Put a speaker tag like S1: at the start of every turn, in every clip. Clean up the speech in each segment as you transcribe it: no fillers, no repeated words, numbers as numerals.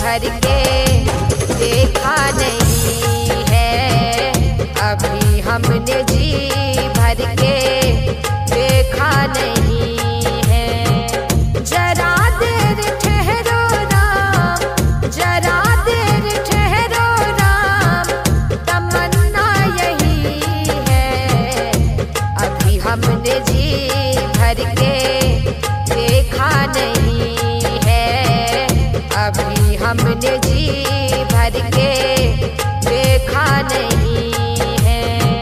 S1: भर के देखा नहीं है, अभी हमने जी भर के देखा नहीं है। जरा देर ठहरो राम, जरा देर ठहरो राम, तमन्ना यही है, अभी हमने जी भर के देखा नहीं है, अभी हमने जी भर के देखा नहीं है।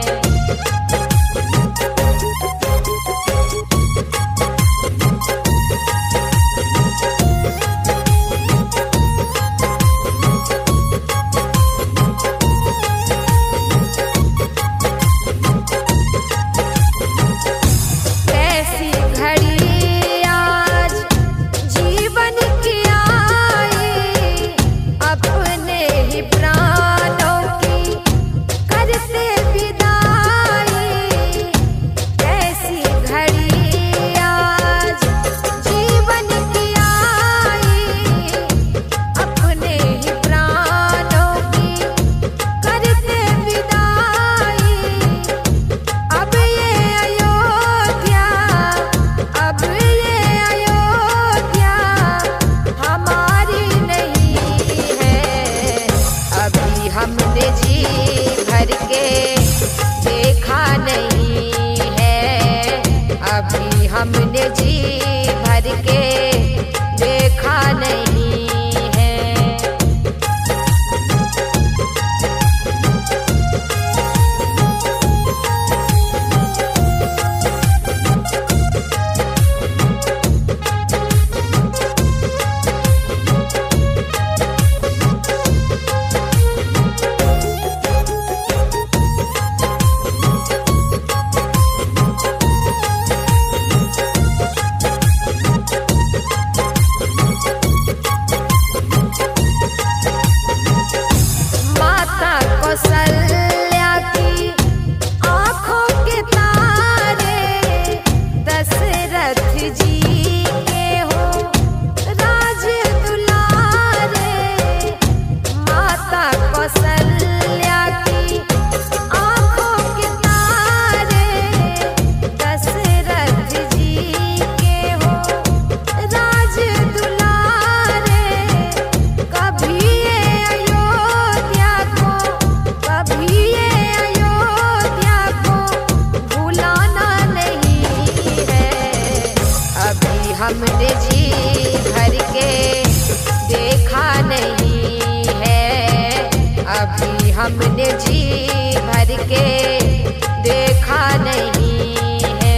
S1: कैसी घड़ी आज जीवन की आई, अपने ही प्राणों की करते विदाई। कैसी घड़ी आज जीवन की आई, अपने ही प्राणों की करते विदाई। अब ये अयोध्या, अब ये अयोध्या हमारी नहीं है, अभी हमने जी भर के देखा नहीं है, अभी हमने जी भर के देखा नहीं है। माता कौशल्या की आँखों के तारे, दशरथ जी के हो राज दुलारे। माता कौशल्या की आँखों के तारे, दशरथ जी के हो राज दुलारे। कभी ये अयोध्या को, कभी ये अयोध्या को भुलाना नहीं है, अभी हमने जी भर के देखा नहीं है, अभी हमने जी भर के देखा नहीं है।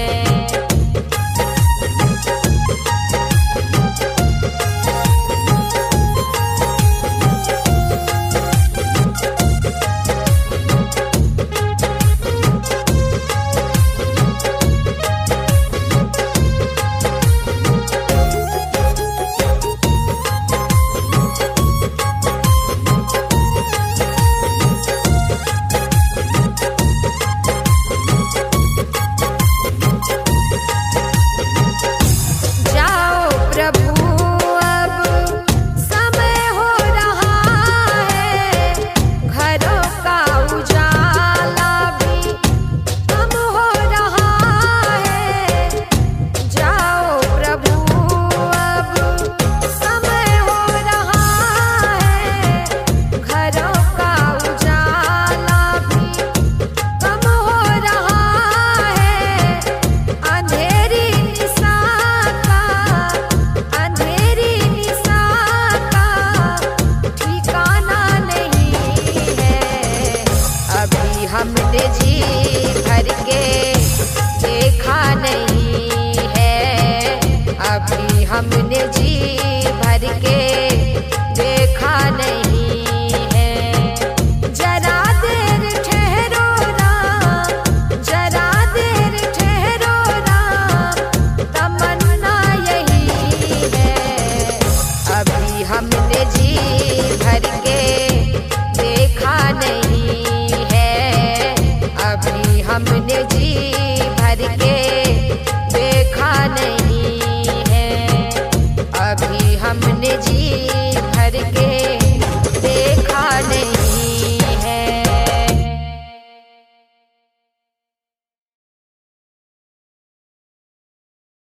S1: जाओ प्रभु अब समय हो रहा है, घरों का उजाला भी कम हो रहा है। जाओ प्रभु अब समय हो रहा है, घरों का उजाला भी कम हो रहा है। अंधेरी निशा का, अंधेरी निशा का ठिकाना नहीं है, अभी हमने जी भर के देखा नहीं है, अभी हमने जी भर के देखा नहीं है। जरा देर ठहरो राम, जरा देर ठहरो राम, तमन्ना यही है, अभी हमने जी भर के देखा नहीं है, अभी हमने जी